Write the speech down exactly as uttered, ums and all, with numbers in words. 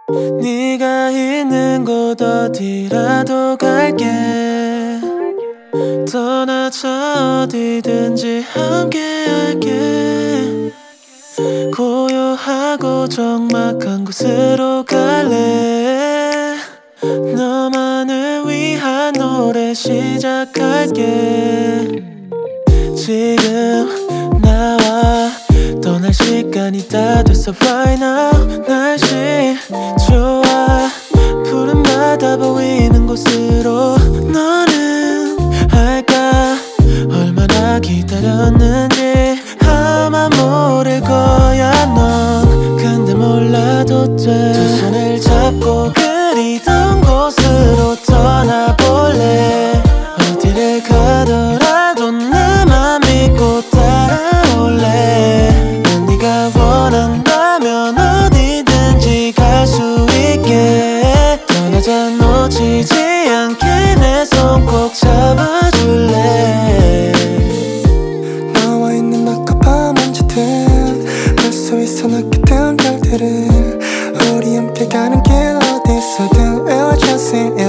네가 있는 곳 어디라도 갈게. 떠나자 어디든지 함께할게. 고요하고 적막한 곳으로 갈래. 너만을 위한 노래 시작할게. 지금 나와 떠날 시간이 다 됐어 right now. 날씨 좋아 푸른 바다 보이는 곳으로. 너는 알까 얼마나 기다렸는지. 아마 모를 거야 넌. 근데 몰라도 돼. 두 손을 잡고 그리던 곳으로 떠나볼래. 어디를 가더라도 나만 믿고 따라올래. 난 네가 원한다면 어디든지 갈 수 있게. 떠나자 놓치지 않게 내 손 꼭 잡아줄래. 너와 있는 낮과 밤 언제든 볼 수 있어 느끼던 별들을. 우리 함께 가는 길 어디서든 It was just in